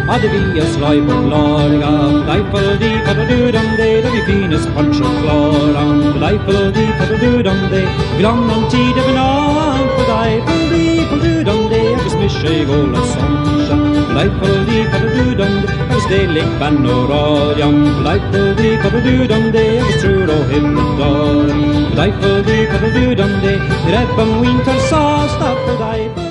Ad vi a slipe of gloria, Diddle-dee, paddle-doo-dum-day, the Venus punch of gloram, Diddle-dee, paddle-doo-dum-day, Glum on tea de banan, Diddle-dee, paddle-doo-dum-day, agus mishe go la soncha, Diddle-dee, paddle-doo-dum-day, agus deilig ban o rodiam, Diddle-dee, paddle-doo-dum-day, agus true o hibredoriam, Diddle-dee, paddle-doo-dum-day, Rebam winter sauce, Diddle-dee.